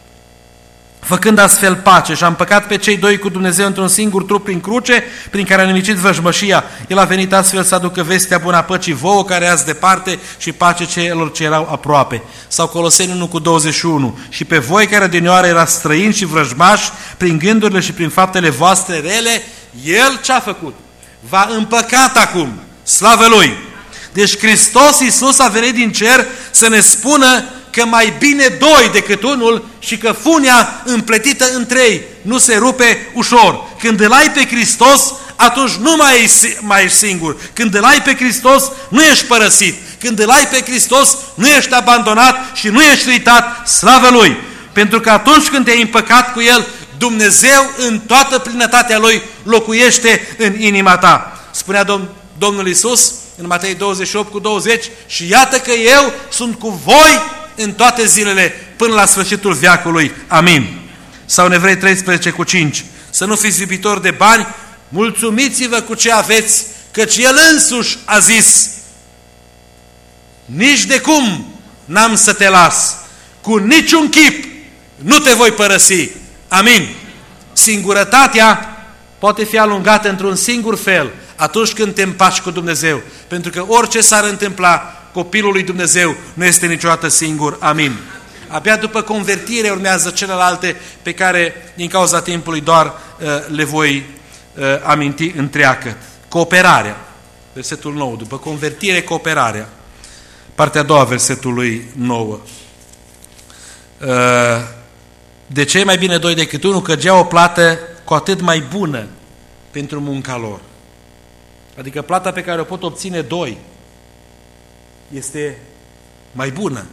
făcând astfel pace, și a împăcat pe cei doi cu Dumnezeu într-un singur trup prin cruce, prin care a nimicit vrăjmășia. El a venit astfel să aducă vestea bună a păcii vouă care ați departe și pace celor ce erau aproape. Sau Coloseni unu cu douăzeci și unu. Și pe voi care odinioară erați străini și vrăjmași, prin gândurile și prin faptele voastre rele, El ce-a făcut? V-a împăcat acum. Slavă Lui! Deci Hristos Iisus a venit din cer să ne spună că mai bine doi decât unul și că funia împletită între ei nu se rupe ușor. Când îl ai pe Hristos, atunci nu mai ești, mai ești singur. Când îl ai pe Hristos, nu ești părăsit. Când îl ai pe Hristos, nu ești abandonat și nu ești uitat. Slavă Lui! Pentru că atunci când te-ai împăcat cu El, Dumnezeu în toată plinătatea Lui locuiește în inima ta. Spunea Domn, Domnul Iisus în Matei douăzeci și opt cu douăzeci: și iată că eu sunt cu voi în toate zilele până la sfârșitul veacului. Amin. Sau în Evrei treisprezece cu cinci: să nu fiți iubitori de bani, mulțumiți-vă cu ce aveți, căci El însuși a zis: nici de cum n-am să te las, cu niciun chip nu te voi părăsi. Amin. Singurătatea poate fi alungată într-un singur fel, atunci când te împaci cu Dumnezeu. Pentru că orice s-ar întâmpla, copilul lui Dumnezeu nu este niciodată singur. Amin. Abia după convertire urmează celelalte pe care, din cauza timpului, doar uh, le voi uh, aminti întreagăt. Cooperarea. Versetul nouă. După convertire, cooperarea. Partea a doua, versetului nouă. Uh, de ce e mai bine doi decât unul? Că gea o plată cu atât mai bună pentru munca lor. Adică plata pe care o pot obține doi este mai bună.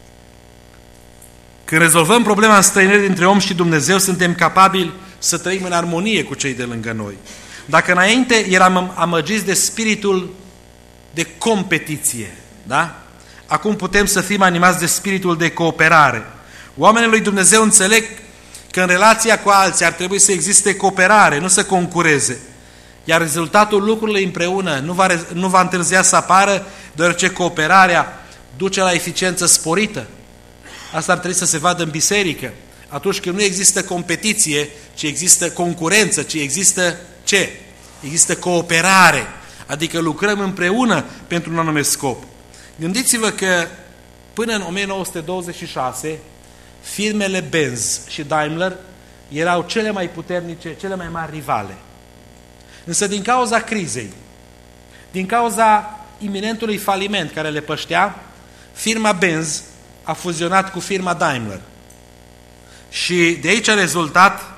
Când rezolvăm problema înstrăinării dintre om și Dumnezeu, suntem capabili să trăim în armonie cu cei de lângă noi. Dacă înainte eram amăgiți de spiritul de competiție, da? Acum putem să fim animați de spiritul de cooperare. Oamenii lui Dumnezeu înțeleg că în relația cu alții ar trebui să existe cooperare, nu să concureze. Iar rezultatul lucrurilor împreună nu va, nu va întârzia să apară, deoarece cooperarea duce la eficiență sporită. Asta ar trebui să se vadă în biserică. Atunci când nu există competiție, ci există concurență, ci există ce? Există cooperare. Adică lucrăm împreună pentru un anume scop. Gândiți-vă că până în o mie nouă sute douăzeci și șase, firmele Benz și Daimler erau cele mai puternice, cele mai mari rivale. Însă din cauza crizei, din cauza iminentului faliment care le păștea, firma Benz a fuzionat cu firma Daimler. Și de aici a rezultat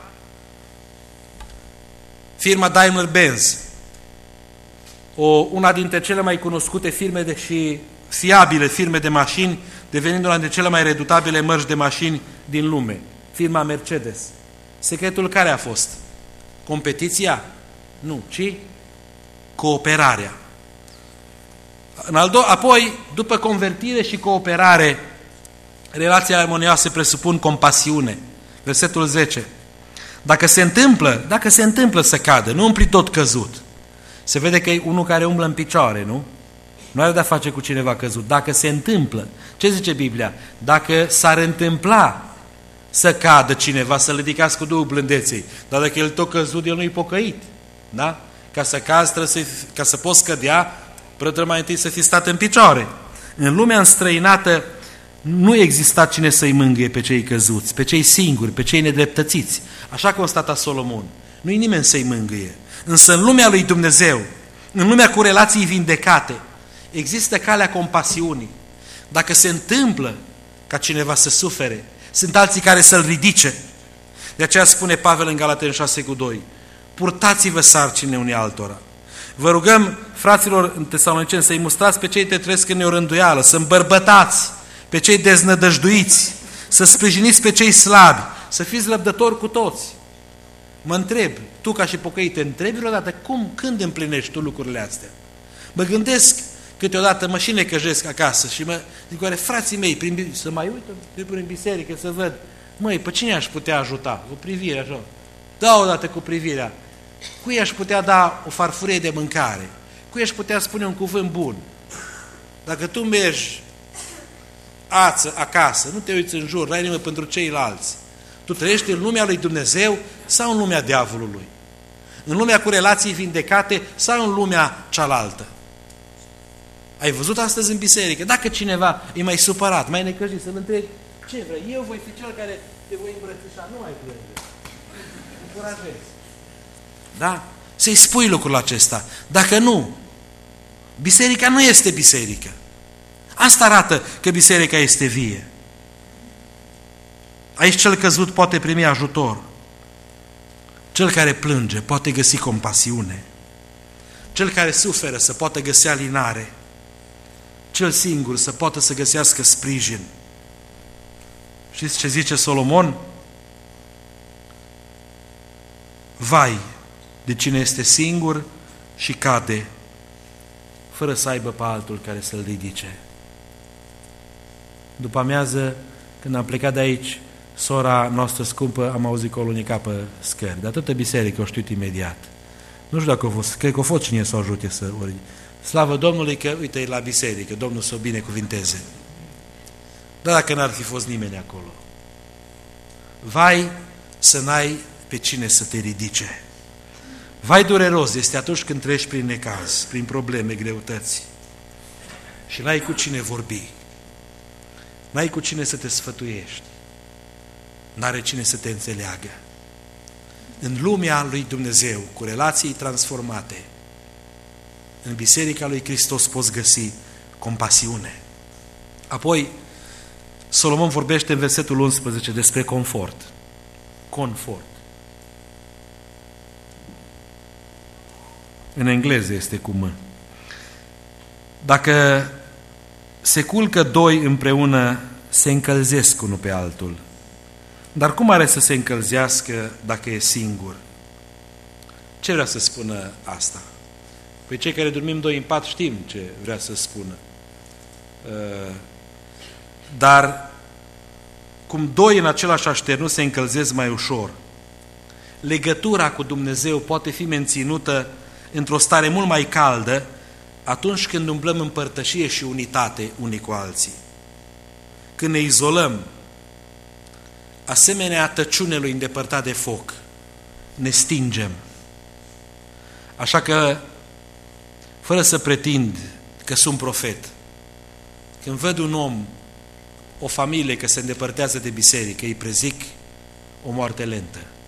firma Daimler-Benz, o, una dintre cele mai cunoscute firme de, și fiabile firme de mașini, devenind una dintre cele mai redutabile mărci de mașini din lume, firma Mercedes. Secretul care a fost? Competiția? Nu, ci cooperarea. În al do- apoi, după convertire și cooperare, relațiile armonioase presupun compasiune. Versetul zece. Dacă se întâmplă, dacă se întâmplă să cadă, nu umpli tot căzut. Se vede că e unul care umblă în picioare, nu? Nu are de-a face cu cineva căzut. Dacă se întâmplă, ce zice Biblia? Dacă s-ar întâmpla să cadă cineva, să-l ridicați cu două blândeței, dar dacă el tot căzut, el nu-i pocăit. Da? Ca să cazi, să, ca să poți cădea, trebuie mai întâi să fii stat în picioare. În lumea înstrăinată nu exista cine să-i mângâie pe cei căzuți, pe cei singuri, pe cei nedreptățiți. Așa constata Solomon. Nu-i nimeni să-i mângâie. Însă în lumea lui Dumnezeu, în lumea cu relații vindecate, există calea compasiunii. Dacă se întâmplă ca cineva să sufere, sunt alții care să-l ridice. De aceea spune Pavel în Galateni șase cu doi, purtați-vă sarcine unii altora. Vă rugăm, fraților în Tesaloniceni, să-i mustrați pe cei ce trăiesc în neorânduială, să îmbărbătați pe cei deznădăjduiți, să sprijiniți pe cei slabi, să fiți răbdători cu toți. Mă întreb, tu ca și pocăit, te întrebi vreodată cum, când împlinești tu lucrurile astea? Mă gândesc câteodată, mă și necăjesc acasă și mă zic, oare frații mei, prin, să mai uit prin biserică, să văd, măi, pe cine aș putea ajuta? O privire așa. Da odată cu privirea. Cui aș putea da o farfurie de mâncare? Cui aș putea spune un cuvânt bun? Dacă tu mergi ață acasă, nu te uiți în jur, n-ai nimeni pentru ceilalți. Tu trăiești în lumea lui Dumnezeu sau în lumea diavolului? În lumea cu relații vindecate sau în lumea cealaltă? Ai văzut astăzi în biserică? Dacă cineva e mai supărat, mai necăjit, să-l întrebi, ce vrei? Eu voi fi cel care te voi îmbrățișa, nu mai plânge. Încurajezi. Da? Să-i spui lucrul acesta. Dacă nu, biserica nu este biserică. Asta arată că biserica este vie. Aici cel căzut poate primi ajutor. Cel care plânge poate găsi compasiune. Cel care suferă să poată găsi alinare. Cel singur să poată să găsească sprijin. Știți ce zice Solomon? Vai de cine este singur și cade, fără să aibă pe altul care să-l ridice. După amiază, când am plecat de aici, sora noastră scumpă, am auzit că o lunica pe scări. De atâta biserică o știut imediat. Nu știu dacă a fost, cred că a fost cine să o ajute să ori. Slavă Domnului că, uite, e la biserică, Domnul să o binecuvinteze. Dar dacă n-ar fi fost nimeni acolo. Vai să n-ai pe cine să te ridice. Vai dureros este atunci când treci prin necaz, prin probleme, greutăți și n-ai cu cine vorbi, n-ai cu cine să te sfătuiești, n-are cine să te înțeleagă. În lumea lui Dumnezeu, cu relații transformate, în Biserica lui Hristos poți găsi compasiune. Apoi, Solomon vorbește în versetul unsprezece despre confort. Confort. În engleză este cu M. Dacă se culcă doi împreună, se încălzesc unul pe altul. Dar cum are să se încălzească dacă e singur? Ce vrea să spună asta? Păi cei care dormim doi în pat știm ce vrea să spună. Dar cum doi în același așternut se încălzesc mai ușor, legătura cu Dumnezeu poate fi menținută într-o stare mult mai caldă atunci când umblăm în părtășie și unitate unii cu alții. Când ne izolăm, asemenea tăciunelui îndepărtat de foc, ne stingem. Așa că, fără să pretind că sunt profet, când văd un om, o familie că se îndepărtează de biserică, îi prezic o moarte lentă.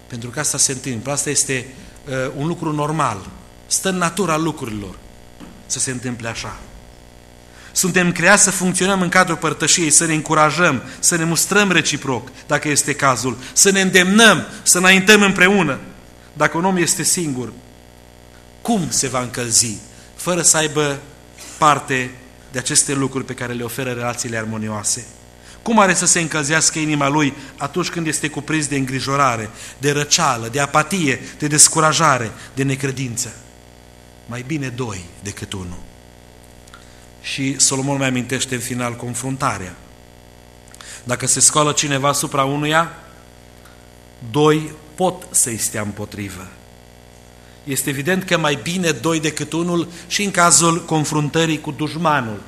Pentru că asta se întâmplă, asta este uh, un lucru normal, stă în natura lucrurilor să se întâmple așa. Suntem creați să funcționăm în cadrul părtășiei, să ne încurajăm, să ne mustrăm reciproc, dacă este cazul, să ne îndemnăm, să înaintăm împreună. Dacă un om este singur, cum se va încălzi, fără să aibă parte de aceste lucruri pe care le oferă relațiile armonioase? Cum are să se încălzească inima lui atunci când este cuprins de îngrijorare, de răceală, de apatie, de descurajare, de necredință? Mai bine doi decât unul. Și Solomon mai amintește în final confruntarea. Dacă se scoală cineva asupra unuia, doi pot să-i stea împotrivă. Este evident că mai bine doi decât unul și în cazul confruntării cu dușmanul.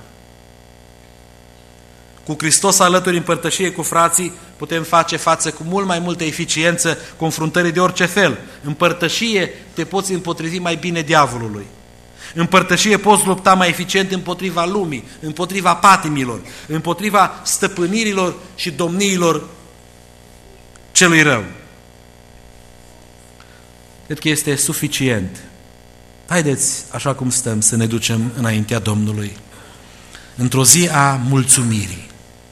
Cu Hristos alături în părtășie cu frații putem face față cu mult mai multă eficiență confruntării de orice fel. În părtășie te poți împotrivi mai bine diavolului. În părtășie poți lupta mai eficient împotriva lumii, împotriva patimilor, împotriva stăpânirilor și domniilor celui rău. Cred că este suficient. Haideți, așa cum stăm, să ne ducem înaintea Domnului într-o zi a mulțumirii.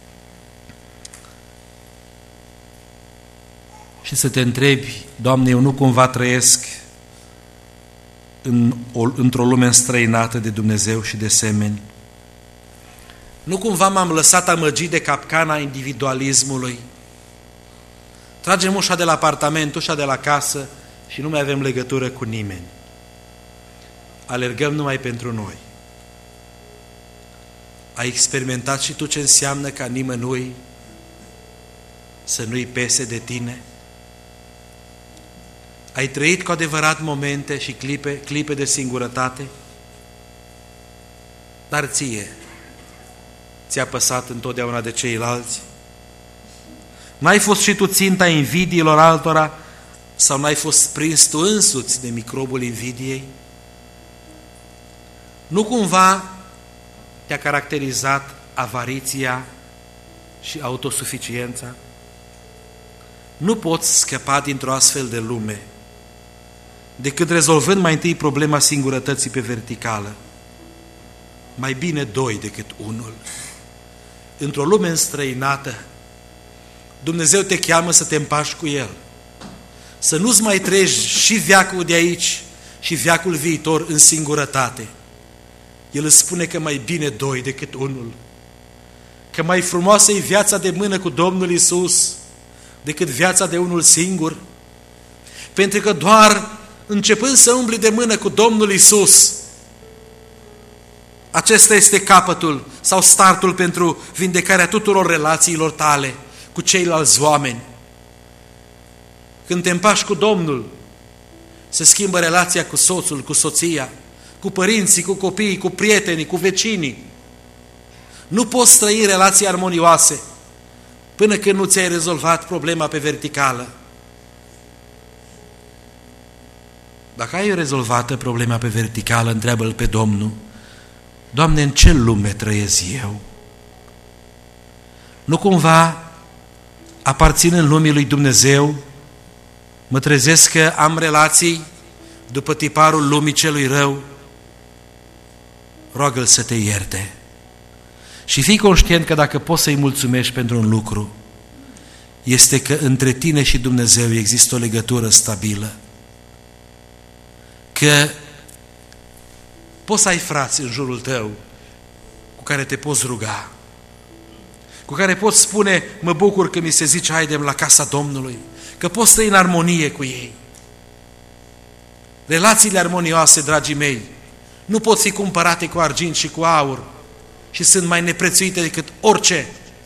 Și să te întrebi, Doamne, eu nu cumva trăiesc în o, într-o lume înstrăinată de Dumnezeu și de semeni? Nu cumva m-am lăsat amăgit de capcana individualismului? Tragem ușa de la apartament, ușa de la casă și nu mai avem legătură cu nimeni. Alergăm numai pentru noi. Ai experimentat și tu ce înseamnă ca nimănui să nu-i pese de tine? Ai trăit cu adevărat momente și clipe, clipe de singurătate? Dar ție, ți-a păsat întotdeauna de ceilalți? N-ai fost și tu ținta invidiilor altora sau n-ai fost prins tu însuți de microbul invidiei? Nu cumva te-a caracterizat avariția și autosuficiența? Nu poți scăpa dintr-o astfel de lume decât rezolvând mai întâi problema singurătății pe verticală. Mai bine doi decât unul. Într-o lume înstrăinată, Dumnezeu te cheamă să te împași cu El. Să nu-ți mai treci și veacul de aici și veacul viitor în singurătate. El îți spune că mai bine doi decât unul. Că mai frumoasă e viața de mână cu Domnul Iisus decât viața de unul singur. Pentru că doar începând să umbli de mână cu Domnul Iisus, acesta este capătul sau startul pentru vindecarea tuturor relațiilor tale cu ceilalți oameni. Când te împași cu Domnul, se schimbă relația cu soțul, cu soția, cu părinții, cu copiii, cu prietenii, cu vecinii. Nu poți trăi relații armonioase până când nu ți-ai rezolvat problema pe verticală. Dacă ai rezolvată problema pe verticală, întreabă-L pe Domnul: Doamne, în ce lume trăiesc eu? Nu cumva, aparținând lumii lui Dumnezeu, mă trezesc că am relații după tiparul lumii celui rău? Roagă-L să te ierte. Și fii conștient că dacă poți să-i mulțumești pentru un lucru, este că între tine și Dumnezeu există o legătură stabilă. Că poți să ai frați în jurul tău cu care te poți ruga, cu care poți spune: mă bucur că mi se zice haidem la casa Domnului, că poți trăi în armonie cu ei. Relațiile armonioase, dragii mei, nu pot fi cumpărate cu argint și cu aur și sunt mai neprețuite decât orice.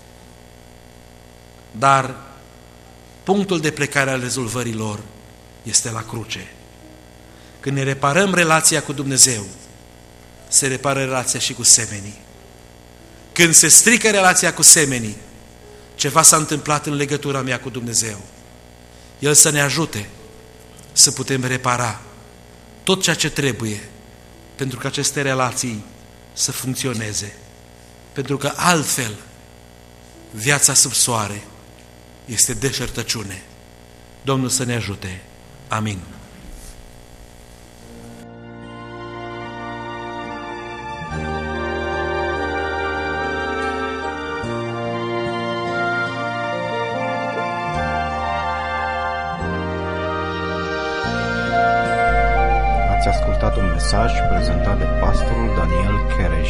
Dar punctul de plecare al rezolvării lor este la cruce. Când ne reparăm relația cu Dumnezeu, se repară relația și cu semenii. Când se strică relația cu semenii, ceva s-a întâmplat în legătura mea cu Dumnezeu. El să ne ajute să putem repara tot ceea ce trebuie pentru că aceste relații să funcționeze. Pentru că altfel viața sub soare este deșertăciune. Domnul să ne ajute. Amin. Ați ascultat un mesaj prezentat de pastorul Daniel Kereji.